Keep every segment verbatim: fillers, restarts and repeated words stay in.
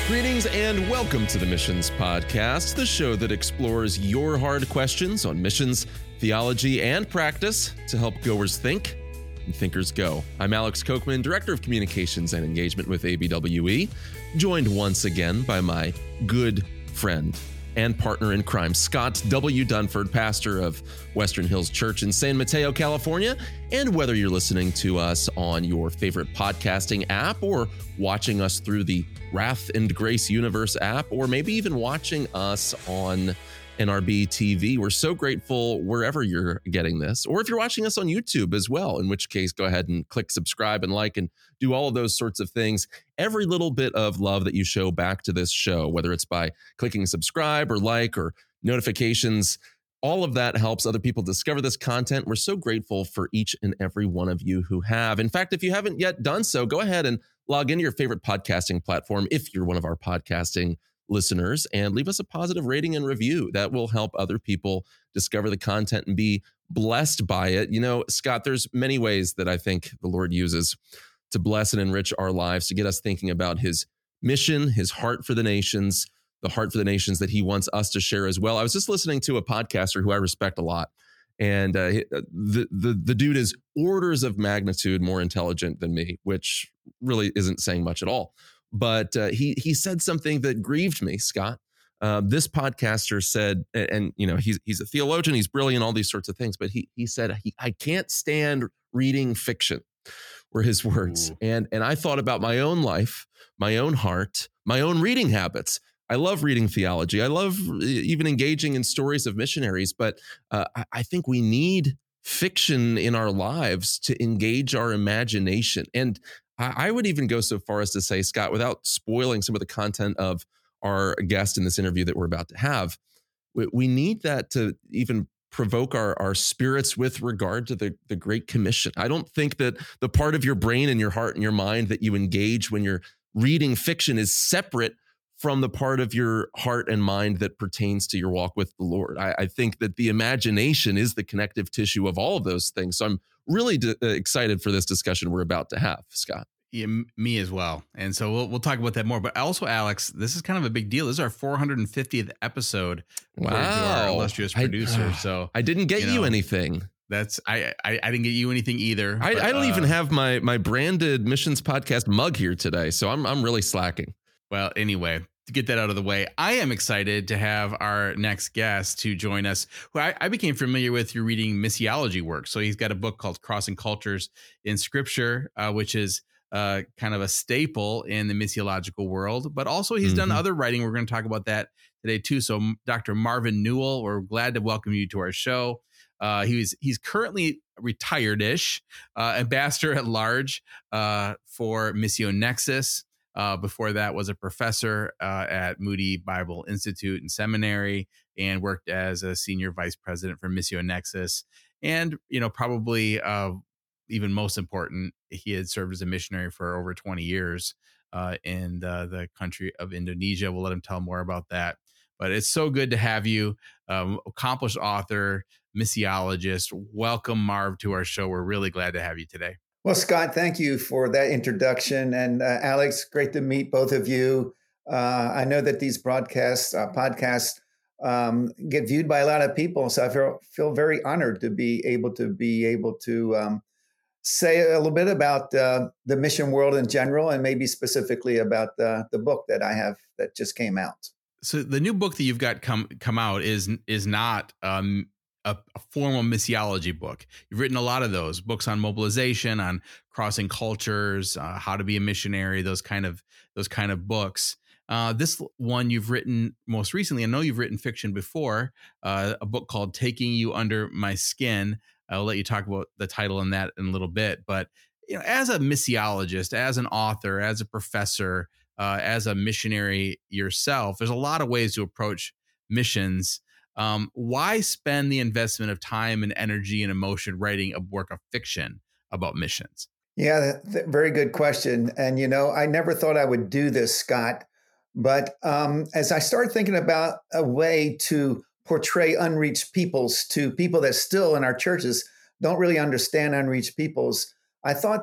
Greetings and welcome to the Missions Podcast, the show that explores your hard questions on missions, theology, and practice to help goers think and thinkers go. I'm Alex Kochman, Director of Communications and Engagement with A B W E, joined once again by my good friend and partner in crime, Scott W. Dunford, pastor of Western Hills Church in San Mateo, California. And whether you're listening to us on your favorite podcasting app or watching us through the Wrath and Grace Universe app, or maybe even watching us on N R B T V, we're so grateful wherever you're getting this, or if you're watching us on YouTube as well, in which case go ahead and click subscribe and like and do all of those sorts of things. Every little bit of love that you show back to this show, whether it's by clicking subscribe or like or notifications, all of that helps other people discover this content. We're so grateful for each and every one of you who have. In fact, if you haven't yet done so, go ahead and log into your favorite podcasting platform if you're one of our podcasting listeners and leave us a positive rating and review. That will help other people discover the content and be blessed by it. You know, Scott, there's many ways that I think the Lord uses to bless and enrich our lives, to get us thinking about his mission, his heart for the nations, the heart for the nations that he wants us to share as well. I was just listening to a podcaster who I respect a lot. And uh, the, the the dude is orders of magnitude more intelligent than me, which really isn't saying much at all. But uh, he he said something that grieved me, Scott. Uh, this podcaster said, and, and you know he's he's a theologian, he's brilliant, all these sorts of things. But he he said he, I can't stand reading fiction, were his words. Ooh. And and I thought about my own life, my own heart, my own reading habits. I love reading theology. I love even engaging in stories of missionaries, but uh, I, I think we need fiction in our lives to engage our imagination. And I, I would even go so far as to say, Scott, without spoiling some of the content of our guest in this interview that we're about to have, we, we need that to even provoke our, our spirits with regard to the, the Great Commission. I don't think that the part of your brain and your heart and your mind that you engage when you're reading fiction is separate from the part of your heart and mind that pertains to your walk with the Lord. I, I think that the imagination is the connective tissue of all of those things. So I'm really d- excited for this discussion we're about to have, Scott. Yeah, me as well. And so we'll we'll talk about that more. But also, Alex, this is kind of a big deal. This is our four hundred fiftieth episode. Wow. To our illustrious producer. I, so I didn't get you, know, you anything. That's I, I I didn't get you anything either. I, but, I don't uh, even have my my branded Missions Podcast mug here today. So I'm I'm really slacking. Well, anyway, to get that out of the way, I am excited to have our next guest to join us, who I, I became familiar with through reading missiology work. So he's got a book called Crossing Cultures in Scripture, uh, which is uh, kind of a staple in the missiological world. But also he's mm-hmm. done other writing. We're going to talk about that today, too. So Doctor Marvin Newell, we're glad to welcome you to our show. Uh, he was, he's currently retired-ish, uh, ambassador at large uh, for Missio Nexus. Uh, before that was a professor uh, at Moody Bible Institute and Seminary, and worked as a senior vice president for Missio Nexus. And, you know, probably uh, even most important, he had served as a missionary for over twenty years uh, in the, the country of Indonesia. We'll let him tell more about that. But it's so good to have you, um, accomplished author, missiologist. Welcome, Marv, to our show. We're really glad to have you today. Well, Scott, thank you for that introduction. And uh, Alex, great to meet both of you. Uh, I know that these broadcasts, uh, podcasts um, get viewed by a lot of people. So I feel, feel very honored to be able to be able to um, say a little bit about uh, the mission world in general, and maybe specifically about the, the book that I have that just came out. So the new book that you've got come come out is is not um, a, a formal missiology book. You've written a lot of those books on mobilization, on crossing cultures, uh, how to be a missionary, those kind of those kind of books. Uh, this one you've written most recently, I know you've written fiction before, uh, a book called Taking You Under My Skin. I'll let you talk about the title in that in a little bit. But you know, as a missiologist, as an author, as a professor, uh, as a missionary yourself, there's a lot of ways to approach missions. Um, why spend the investment of time and energy and emotion writing a work of fiction about missions? Yeah, th- very good question. And, you know, I never thought I would do this, Scott. But um, as I started thinking about a way to portray unreached peoples to people that still in our churches don't really understand unreached peoples, I thought that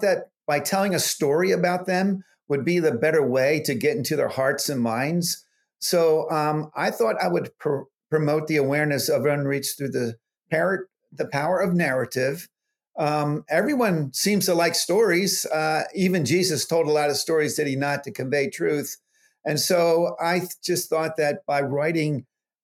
by telling a story about them would be the better way to get into their hearts and minds. So um, I thought I would pr- promote the awareness of unreached through the power, the power of narrative. Um, everyone seems to like stories. Uh, even Jesus told a lot of stories, did he not, to convey truth? And so I just thought that by writing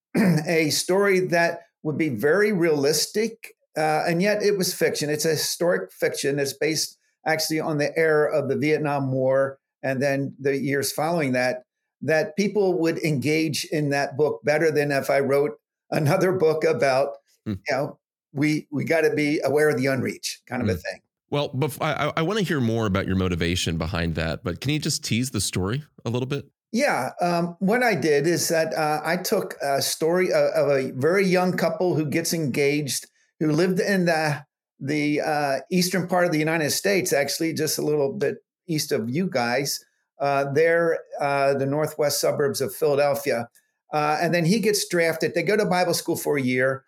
a story that would be very realistic, uh, and yet it was fiction. It's a historic fiction. It's based actually on the era of the Vietnam War and then the years following that, that people would engage in that book better than if I wrote another book about, mm. you know, we we got to be aware of the unreached kind of mm. a thing. Well, bef- I, I want to hear more about your motivation behind that, but can you just tease the story a little bit? Yeah. Um, what I did is that uh, I took a story of, of a very young couple who gets engaged, who lived in the, the uh, eastern part of the United States, actually just a little bit east of you guys. Uh, they're uh, the northwest suburbs of Philadelphia. Uh, and then he gets drafted. They go to Bible school for a year,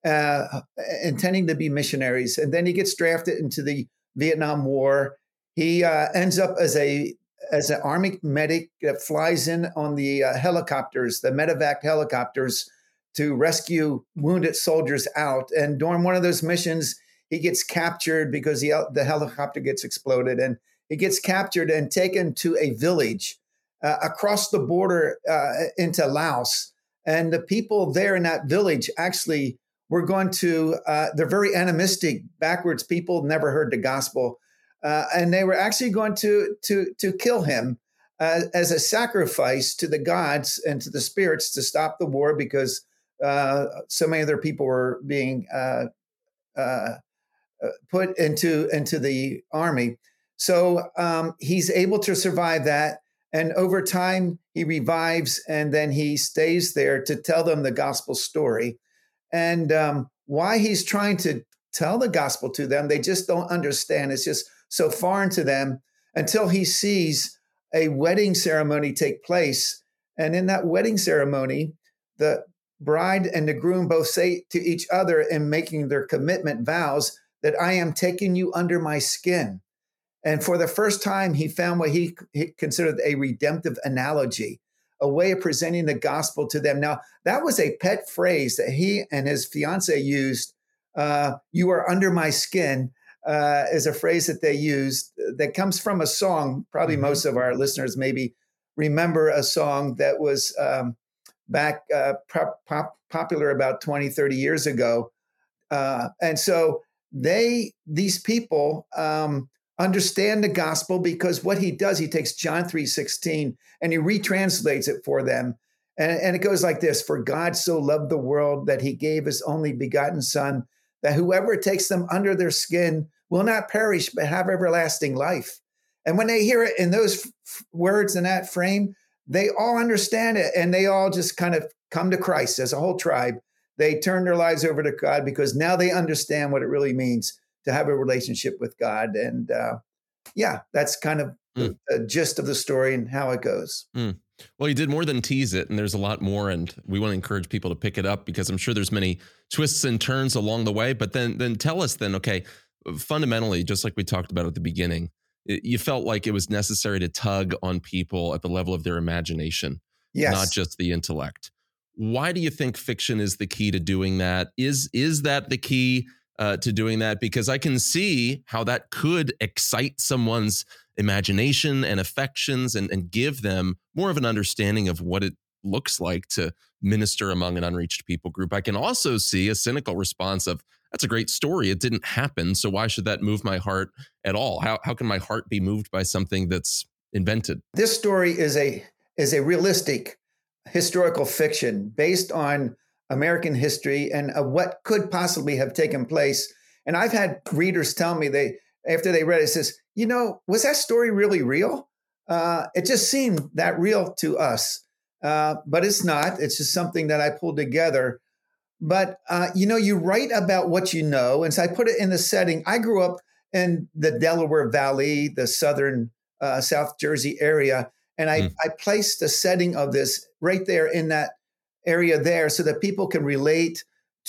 uh, intending to be missionaries. And then he gets drafted into the Vietnam War. He uh, ends up as a as an Army medic that flies in on the uh, helicopters, the medevac helicopters, to rescue wounded soldiers out. And during one of those missions, he gets captured because the, the helicopter gets exploded. And he gets captured and taken to a village uh, across the border uh, into Laos. And the people there in that village actually were going to, uh, they're very animistic, backwards people, never heard the gospel. Uh, and they were actually going to to to kill him uh, as a sacrifice to the gods and to the spirits to stop the war, because uh, so many of their people were being uh, uh, put into into the army. So um, he's able to survive that, and over time he revives, and then he stays there to tell them the gospel story. And um, why he's trying to tell the gospel to them, they just don't understand. It's just so foreign to them until he sees a wedding ceremony take place. And in that wedding ceremony, the bride and the groom both say to each other in making their commitment vows that I am taking you under my skin. And for the first time, he found what he, he considered a redemptive analogy, a way of presenting the gospel to them. Now, that was a pet phrase that he and his fiance used. Uh, you are under my skin. Uh, is a phrase that they used that comes from a song. Probably mm-hmm. most of our listeners maybe remember a song that was um, back uh, pop, pop, popular about twenty, thirty years ago. Uh, and so they, these people um, understand the gospel because what he does, he takes John three sixteen and he retranslates it for them. And, and it goes like this: for God so loved the world that he gave his only begotten son, that whoever takes them under their skin will not perish, but have everlasting life. And when they hear it in those f- words in that frame, they all understand it. And they all just kind of come to Christ as a whole tribe. They turn their lives over to God because now they understand what it really means to have a relationship with God. And uh, yeah, that's kind of the, mm. the gist of the story and how it goes. Mm. Well, you did more than tease it, and there's a lot more, and we want to encourage people to pick it up because I'm sure there's many twists and turns along the way. But then, then tell us then, okay, fundamentally, just like we talked about at the beginning, it, you felt like it was necessary to tug on people at the level of their imagination, yes, not just the intellect. Why do you think fiction is the key to doing that? Is is that the key uh, to doing that? Because I can see how that could excite someone's imagination and affections and, and give them more of an understanding of what it looks like to minister among an unreached people group. I can also see a cynical response of, that's a great story. It didn't happen. So why should that move my heart at all? How how can my heart be moved by something that's invented? This story is a is a realistic historical fiction based on American history and uh, what could possibly have taken place. And I've had readers tell me, they after they read it, says, you know, was that story really real? Uh, it just seemed that real to us, uh, but it's not. It's just something that I pulled together. But, uh, you know, you write about what you know. And so I put it in the setting. I grew up in the Delaware Valley, the southern uh, South Jersey area. And I, mm. I placed the setting of this right there in that area there so that people can relate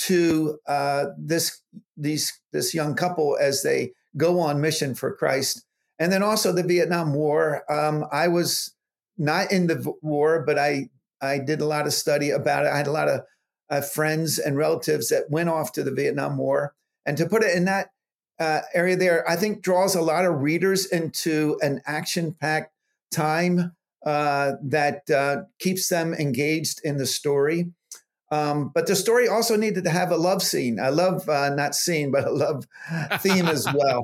to uh, this these this young couple as they go on mission for Christ. And then also the Vietnam War. Um, I was not in the v- war, but I I did a lot of study about it. I had a lot of uh, friends and relatives that went off to the Vietnam War, and to put it in that uh, area there, I think draws a lot of readers into an action-packed time uh, that uh, keeps them engaged in the story. Um, but the story also needed to have a love scene. I love uh, not scene, but a love theme as well.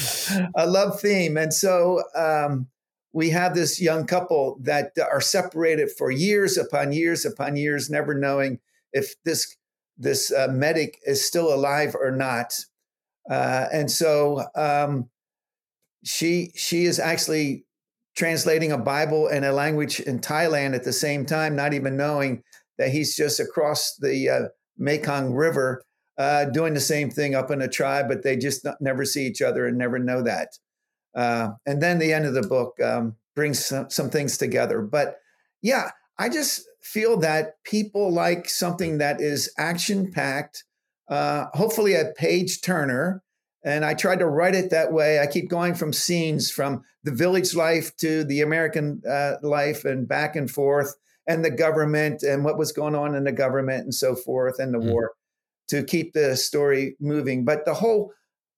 A love theme. And so um, we have this young couple that are separated for years upon years upon years, never knowing if this this uh, medic is still alive or not. Uh, and so um, she she is actually translating a Bible and a language in Thailand at the same time, not even knowing that he's just across the uh, Mekong River uh, doing the same thing up in a tribe, but they just not, never see each other and never know that. Uh, and then the end of the book um, brings some, some things together. But yeah, I just feel that people like something that is action-packed, uh, hopefully a page turner. And I tried to write it that way. I keep going from scenes from the village life to the American uh, life and back and forth, and the government and what was going on in the government and so forth, and the mm. war, to keep the story moving. But the whole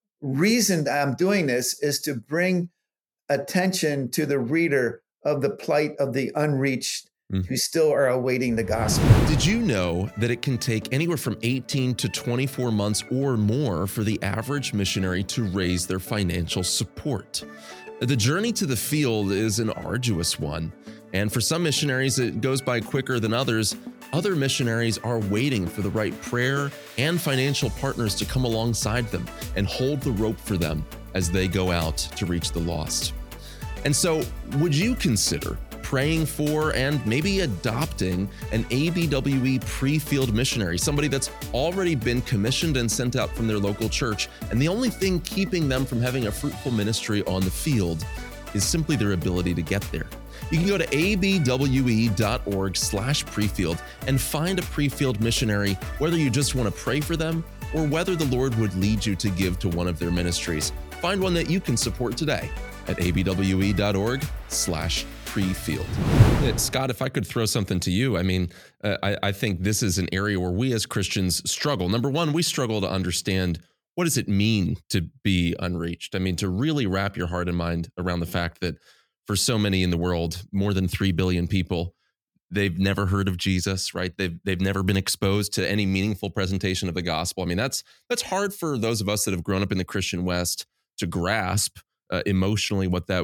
reason I'm doing this is to bring attention to the reader of the plight of the unreached mm. who still are awaiting the gospel. Did you know that it can take anywhere from eighteen to twenty-four months or more for the average missionary to raise their financial support? The journey to the field is an arduous one. And for some missionaries, it goes by quicker than others. Other missionaries are waiting for the right prayer and financial partners to come alongside them and hold the rope for them as they go out to reach the lost. And so, would you consider praying for and maybe adopting an A B W E pre-field missionary, somebody that's already been commissioned and sent out from their local church, and the only thing keeping them from having a fruitful ministry on the field is simply their ability to get there? You can go to A B W E dot org slash prefield and find a pre-field missionary, whether you just want to pray for them or whether the Lord would lead you to give to one of their ministries. Find one that you can support today at A B W E dot org slash prefield. Scott, if I could throw something to you, I mean, uh, I, I think this is an area where we as Christians struggle. Number one, we struggle to understand, what does it mean to be unreached? I mean, to really wrap your heart and mind around the fact that for so many in the world, more than three billion people, they've never heard of Jesus, right? They've they've never been exposed to any meaningful presentation of the gospel. I mean, that's that's hard for those of us that have grown up in the Christian West to grasp uh, emotionally what that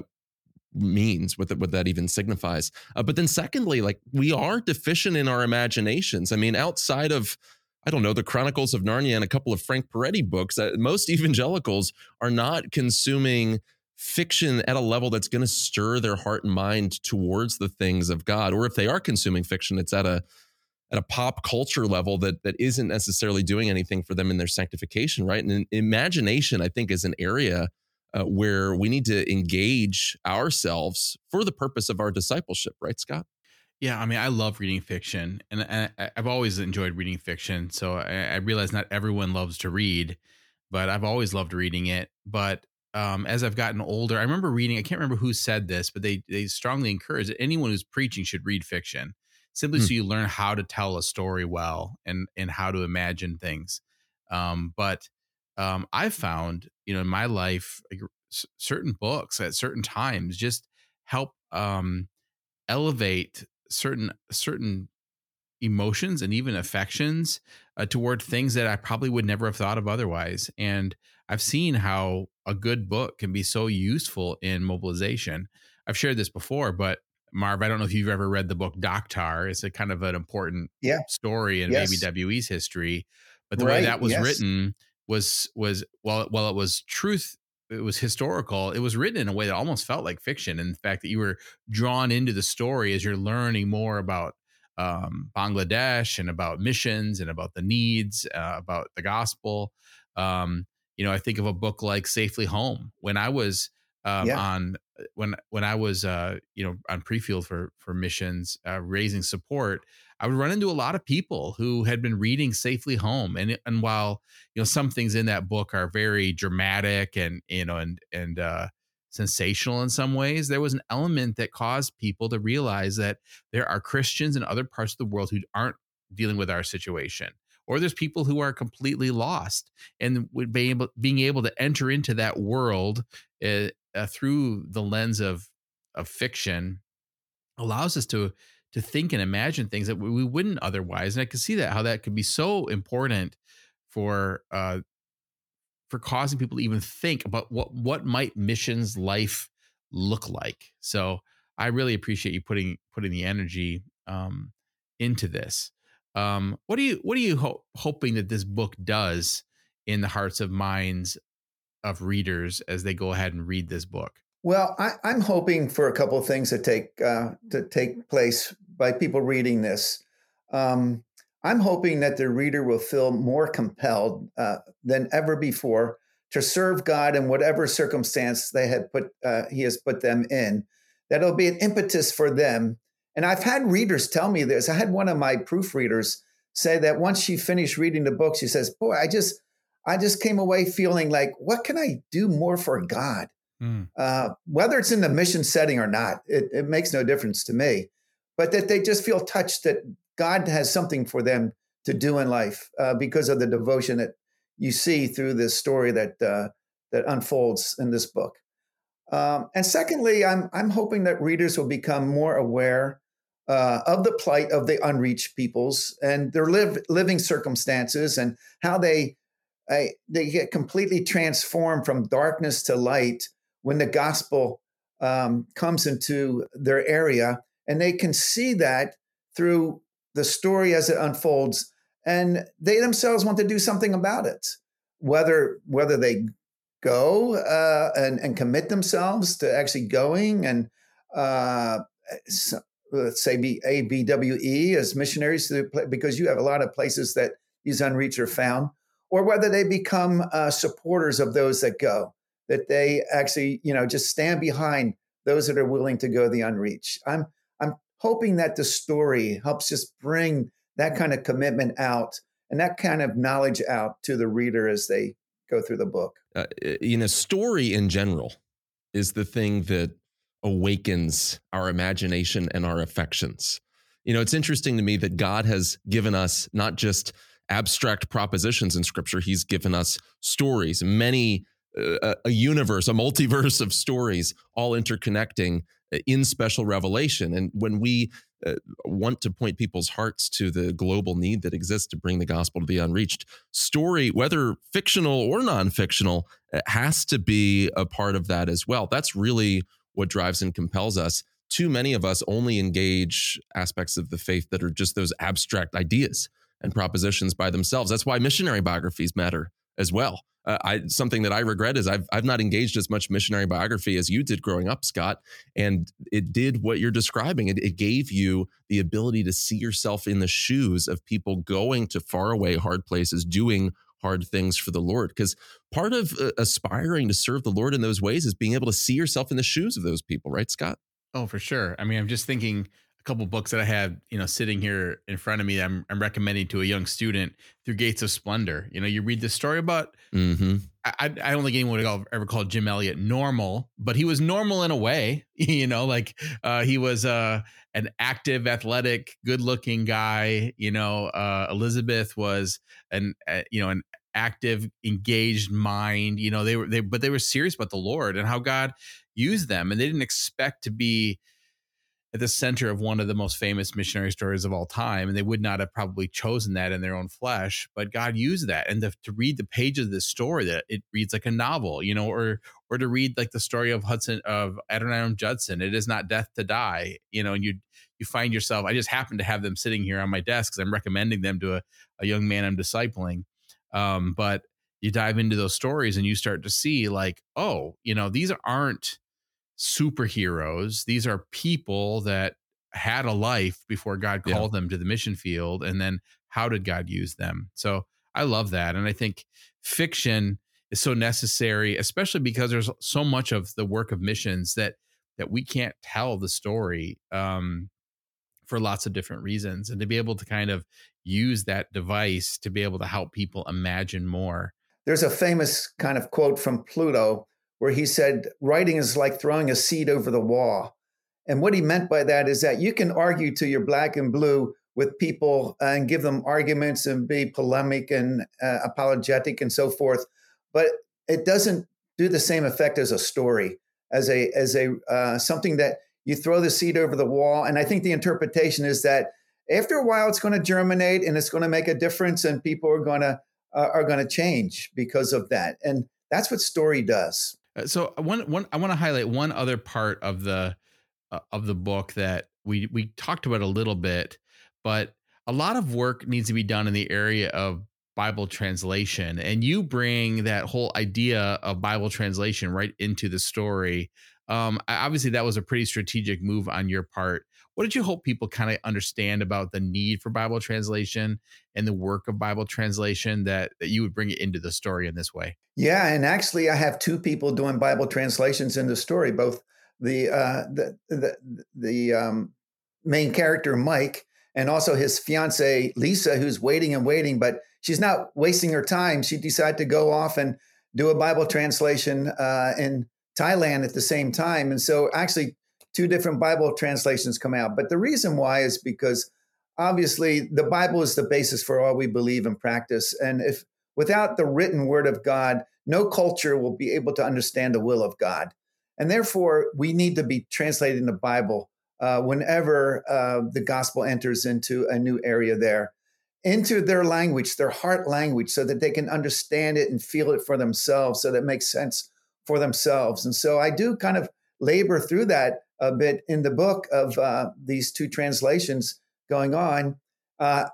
means, what that, what that even signifies. Uh, but then secondly, like, we are deficient in our imaginations. I mean, outside of, I don't know, the Chronicles of Narnia and a couple of Frank Peretti books, uh, most evangelicals are not consuming fiction at a level that's going to stir their heart and mind towards the things of God. Or if they are consuming fiction, it's at a at a pop culture level that that isn't necessarily doing anything for them in their sanctification, right? And imagination, I think, is an area uh, where we need to engage ourselves for the purpose of our discipleship, right, Scott? Yeah, I mean, I love reading fiction, and, and I, I've always enjoyed reading fiction. So I, I realize not everyone loves to read, but I've always loved reading it. But Um, as I've gotten older, I remember reading, I can't remember who said this, but they they strongly encourage that anyone who's preaching should read fiction, simply Hmm. so you learn how to tell a story well and and how to imagine things. Um, but um, I've found, you know, in my life, like, c- certain books at certain times just help um, elevate certain certain emotions and even affections uh, toward things that I probably would never have thought of otherwise. And I've seen how a good book can be so useful in mobilization. I've shared this before, but Marv, I don't know if you've ever read the book Doctar. It's a kind of an important Yeah. story in Yes. A B W E's history, but the way Right. that was Yes. written was was while while it was truth, it was historical. It was written in a way that almost felt like fiction. And the fact that you were drawn into the story as you're learning more about um, Bangladesh and about missions and about the needs, uh, about the gospel. Um, you know, I think of a book like Safely Home. When I was um, Yeah. on when when I was uh, you know on pre-field for for missions, uh, raising support, I would run into a lot of people who had been reading Safely Home, and and while you know some things in that book are very dramatic and you know and and uh, sensational in some ways. There was an element that caused people to realize that there are Christians in other parts of the world who aren't dealing with our situation, or there's people who are completely lost, and would be able being able to enter into that world uh, uh, through the lens of of fiction allows us to to think and imagine things that we, we wouldn't otherwise. And I can see that how that could be so important for uh, for causing people to even think about what what might missions life look like. So I really appreciate you putting putting the energy um, into this. Um, what are you what are you ho- hoping that this book does in the hearts of minds of readers as they go ahead and read this book? Well, I, I'm hoping for a couple of things to take uh, to take place by people reading this. Um, I'm hoping that the reader will feel more compelled uh, than ever before to serve God in whatever circumstance they had put uh, He has put them in. That it'll be an impetus for them. And I've had readers tell me this. I had one of my proofreaders say that once she finished reading the book, she says, "Boy, I just I just came away feeling like, what can I do more for God?" Mm. Uh, whether it's in the mission setting or not, it, it makes no difference to me. But that they just feel touched that God has something for them to do in life uh, because of the devotion that you see through this story that uh, that unfolds in this book. Um, and secondly, I'm I'm hoping that readers will become more aware uh, of the plight of the unreached peoples and their live, living circumstances and how they uh, they get completely transformed from darkness to light when the gospel um, comes into their area, and they can see that through the story as it unfolds, and they themselves want to do something about it, whether whether they go uh, and, and commit themselves to actually going and uh, so, let's say be A B W E as missionaries to the, because you have a lot of places that these unreached are found, or whether they become uh, supporters of those that go, that they actually, you know, just stand behind those that are willing to go the unreached. I'm I'm hoping that the story helps just bring that kind of commitment out and that kind of knowledge out to the reader as they go through the book. Uh, you know, story in general is the thing that awakens our imagination and our affections. You know, it's interesting to me that God has given us not just abstract propositions in Scripture, He's given us stories, many, uh, a universe, a multiverse of stories, all interconnecting in special revelation. And when we uh, want to point people's hearts to the global need that exists to bring the gospel to the unreached, story, whether fictional or non-fictional, has to be a part of that as well. That's really what drives and compels us. Too many of us only engage aspects of the faith that are just those abstract ideas and propositions by themselves. That's why missionary biographies matter as well. Uh, I something that I regret is I've I've not engaged as much missionary biography as you did growing up, Scott, and it did what you're describing. It, it gave you the ability to see yourself in the shoes of people going to faraway, hard places, doing hard things for the Lord. Because part of uh, aspiring to serve the Lord in those ways is being able to see yourself in the shoes of those people, right, Scott? Oh, for sure. I mean, I'm just thinking a couple books that I have, you know, sitting here in front of me. I'm, I'm recommending to a young student, Through Gates of Splendor. You know, you read this story about, Mm-hmm. I, I don't think anyone would ever call Jim Elliot normal, but he was normal in a way, you know, like uh, he was uh, an active, athletic, good looking guy. You know, uh, Elizabeth was an, uh, you know, an active, engaged mind. You know, they were, they, but they were serious about the Lord and how God used them. And they didn't expect to be at the center of one of the most famous missionary stories of all time. And they would not have probably chosen that in their own flesh, but God used that. And to, to read the pages of this story, that it reads like a novel, you know, or, or to read like the story of Hudson, of Adoniram Judson, It Is Not Death to Die, you know, and you, you find yourself, I just happen to have them sitting here on my desk because I'm recommending them to a, a young man I'm discipling. Um, but you dive into those stories and you start to see like, oh, you know, these aren't superheroes. These are people that had a life before God called yeah. them to the mission field. And then how did God use them? So I love that. And I think fiction is so necessary, especially because there's so much of the work of missions that, that we can't tell the story um, for lots of different reasons. And to be able to kind of use that device to be able to help people imagine more. There's a famous kind of quote from Pluto where he said, writing is like throwing a seed over the wall. And what he meant by that is that you can argue till you're black and blue with people and give them arguments and be polemic and uh, apologetic and so forth. But it doesn't do the same effect as a story, as a as a uh, something that you throw the seed over the wall. And I think the interpretation is that after a while, it's going to germinate and it's going to make a difference, and people are going to uh, are going to change because of that. And that's what story does. Uh, So one one I want to highlight one other part of the uh, of the book that we we talked about a little bit, but a lot of work needs to be done in the area of Bible translation, and you bring that whole idea of Bible translation right into the story. Um, I- obviously, that was a pretty strategic move on your part. What did you hope people kind of understand about the need for Bible translation and the work of Bible translation that, that you would bring it into the story in this way? Yeah, and actually, I have two people doing Bible translations in the story. Both the uh, the the, the um, main character Mike, and also his fiancee Lisa, who's waiting and waiting, but she's not wasting her time. She decided to go off and do a Bible translation uh, in Thailand at the same time, and so actually, two different Bible translations come out. But the reason why is because obviously the Bible is the basis for all we believe and practice, and if without the written word of God, no culture will be able to understand the will of God. And therefore, we need to be translating the Bible uh, whenever uh, the gospel enters into a new area there, into their language, their heart language, so that they can understand it and feel it for themselves, so that it makes sense for themselves. And so I do kind of labor through that a bit in the book of uh, these two translations going on. Uh,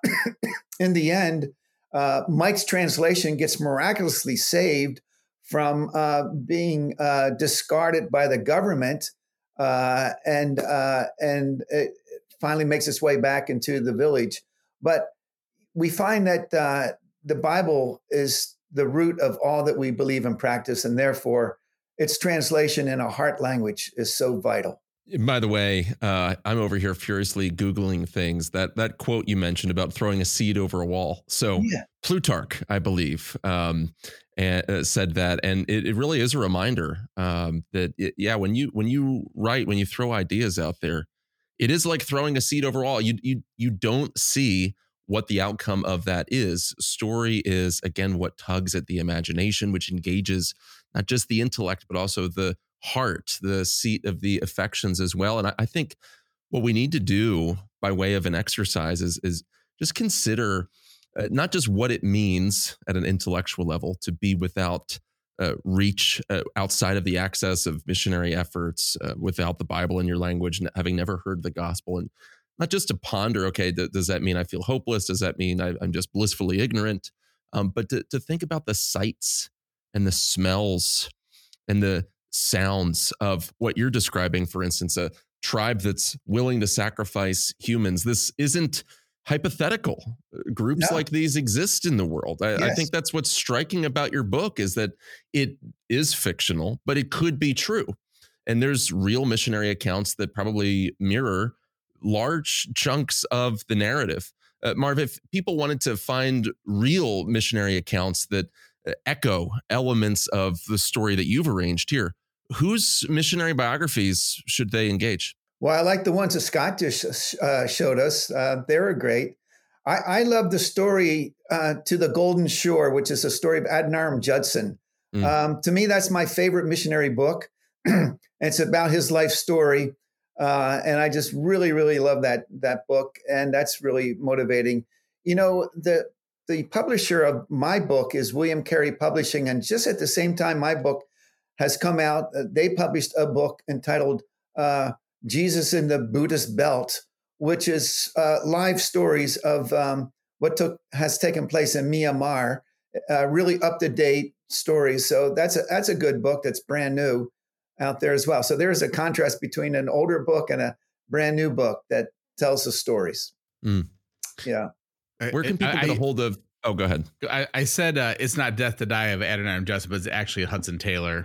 in the end, Uh, Mike's translation gets miraculously saved from uh, being uh, discarded by the government, uh, and uh, and it finally makes its way back into the village. But we find that uh, the Bible is the root of all that we believe and practice, and therefore its translation in a heart language is so vital. By the way, uh, I'm over here furiously Googling things. That that quote you mentioned about throwing a seed over a wall. So Yeah. Plutarch, I believe, um, and, uh, said that, and it, it really is a reminder um, that it, yeah, when you when you write, when you throw ideas out there, it is like throwing a seed over a wall. You you you don't see what the outcome of that is. Story is again what tugs at the imagination, which engages not just the intellect but also the heart, the seat of the affections as well. And I, I think what we need to do by way of an exercise is, is just consider uh, not just what it means at an intellectual level to be without uh, reach uh, outside of the access of missionary efforts, uh, without the Bible in your language, and having never heard the gospel, and not just to ponder, okay, th- does that mean I feel hopeless? Does that mean I, I'm just blissfully ignorant? Um, but to, to think about the sights and the smells and the sounds of what you're describing, for instance, a tribe that's willing to sacrifice humans. This isn't hypothetical. Groups No. like these exist in the world. I, I Yes. think that's what's striking about your book is that it is fictional, but it could be true. And there's real missionary accounts that probably mirror large chunks of the narrative. Uh, Marv, if people wanted to find real missionary accounts that uh, echo elements of the story that you've arranged here, whose missionary biographies should they engage? Well, I like the ones that Scott just uh, showed us. Uh, they were great. I, I love the story uh, To the Golden Shore, which is a story of Adoniram Judson. Mm. Um, to me, that's my favorite missionary book. It's about his life story. Uh, and I just really, really love that that book. And that's really motivating. You know, the the publisher of my book is William Carey Publishing. And just at the same time my book has come out, uh, they published a book entitled uh, Jesus in the Buddhist Belt, which is uh, live stories of um, what took has taken place in Myanmar, uh, really up-to-date stories. So that's a, that's a good book that's brand new out there as well. So there's a contrast between an older book and a brand new book that tells the stories. Mm. Yeah. Where can people I, get a I- hold of? Oh, go ahead. I, I said uh, it's not Death to Die of Adoniram Judson, but it's actually Hudson Taylor.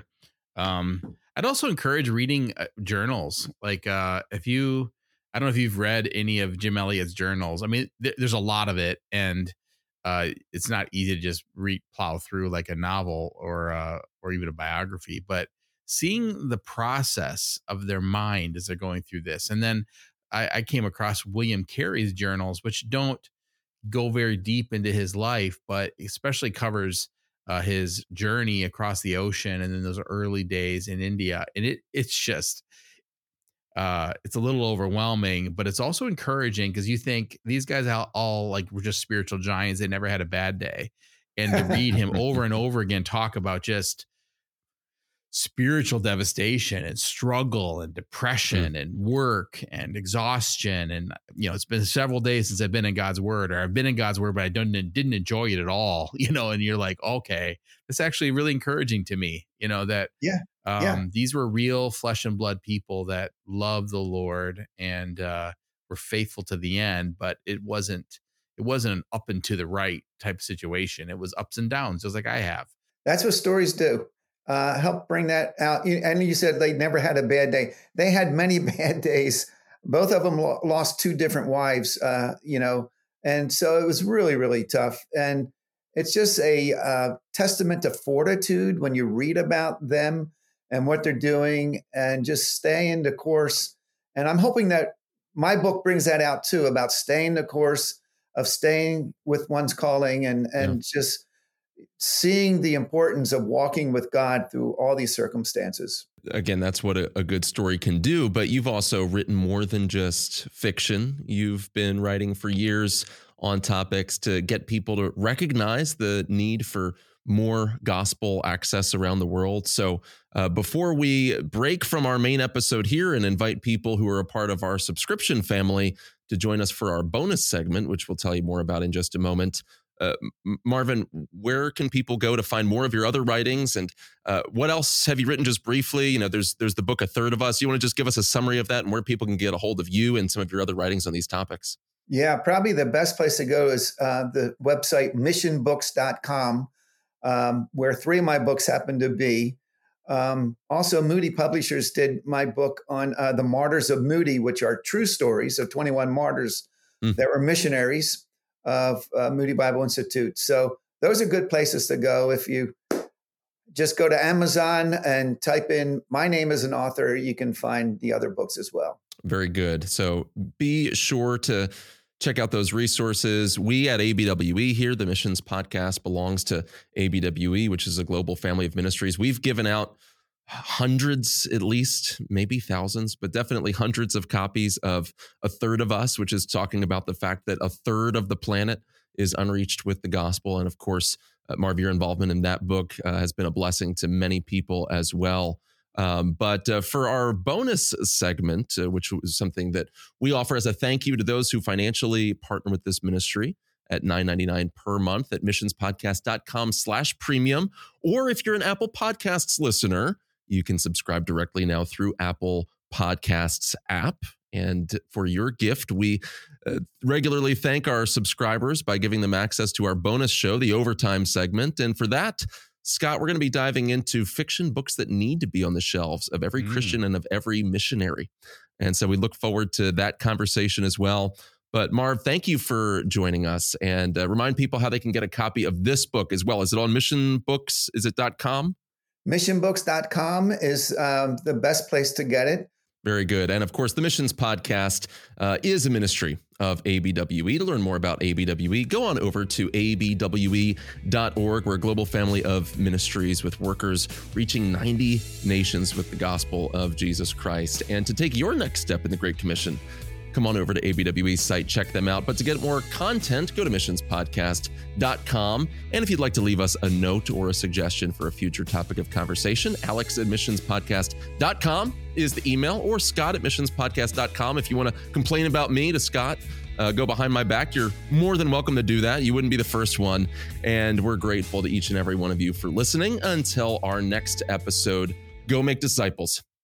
Um, I'd also encourage reading uh, journals. Like uh, if you, I don't know if you've read any of Jim Elliot's journals. I mean, th- there's a lot of it, and uh, it's not easy to just read plow through like a novel or uh, or even a biography. But seeing the process of their mind as they're going through this. And then I, I came across William Carey's journals, which don't go very deep into his life, but especially covers uh, his journey across the ocean and then those early days in India. And it it's just, uh, it's a little overwhelming, but it's also encouraging because you think these guys all, all like were just spiritual giants. They never had a bad day. And to read him over and over again talk about just spiritual devastation and struggle and depression mm. and work and exhaustion. And, you know, it's been several days since I've been in God's word, or I've been in God's word, but I don't, didn't enjoy it at all, you know, and you're like, okay, it's actually really encouraging to me, you know, that yeah, um, yeah. these were real flesh and blood people that loved the Lord and uh, were faithful to the end, but it wasn't, it wasn't an up and to the right type of situation. It was ups and downs, just like I have. That's what stories do. Uh, help bring that out. And you said they never had a bad day. They had many bad days. Both of them lo- lost two different wives, uh, you know, and so it was really, really tough. And it's just a uh, testament to fortitude when you read about them and what they're doing and just staying the course. And I'm hoping that my book brings that out too, about staying the course, of staying with one's calling and, and yeah. just seeing the importance of walking with God through all these circumstances. Again, that's what a, a good story can do. But you've also written more than just fiction. You've been writing for years on topics to get people to recognize the need for more gospel access around the world. So uh, before we break from our main episode here and invite people who are a part of our subscription family to join us for our bonus segment, which we'll tell you more about in just a moment, Uh, Marvin, where can people go to find more of your other writings, and uh, what else have you written? Just briefly, you know, there's there's the book A Third of Us. You want to just give us a summary of that and where people can get a hold of you and some of your other writings on these topics? Yeah, probably the best place to go is uh, the website mission books dot com, um, where three of my books happen to be. Um, also, Moody Publishers did my book on uh, the martyrs of Moody, which are true stories of twenty-one martyrs mm. that were missionaries of uh, Moody Bible Institute. So those are good places to go. If you just go to Amazon and type in my name as an author, you can find the other books as well. Very good. So be sure to check out those resources. We at A B W E here, the Missions Podcast, belongs to A B W E, which is a global family of ministries. We've given out hundreds, at least, maybe thousands, but definitely hundreds of copies of A Third of Us, which is talking about the fact that a third of the planet is unreached with the gospel. And of course, uh, Marv, your involvement in that book uh, has been a blessing to many people as well. Um, but uh, for our bonus segment, uh, which was something that we offer as a thank you to those who financially partner with this ministry at nine ninety-nine per month at missionspodcast.com slash premium. Or if you're an Apple Podcasts listener, you can subscribe directly now through Apple Podcasts app. And for your gift, we uh, regularly thank our subscribers by giving them access to our bonus show, the Overtime segment. And for that, Scott, we're going to be diving into fiction books that need to be on the shelves of every mm. Christian and of every missionary. And so we look forward to that conversation as well. But Marv, thank you for joining us, and uh, remind people how they can get a copy of this book as well. Is it on Mission Books? Is it .com? mission books dot com is um, the best place to get it. Very good. And of course, the Missions Podcast uh, is a ministry of A B W E. To learn more about A B W E, go on over to A B W E dot org. We're a global family of ministries with workers reaching ninety nations with the gospel of Jesus Christ. And to take your next step in the Great Commission, come on over to A B W E's site, check them out. But to get more content, go to missions podcast dot com. And if you'd like to leave us a note or a suggestion for a future topic of conversation, alex at missions podcast dot com is the email, or scott at missions podcast dot com. If you want to complain about me to Scott, uh, go behind my back, you're more than welcome to do that. You wouldn't be the first one. And we're grateful to each and every one of you for listening. Until our next episode, go make disciples.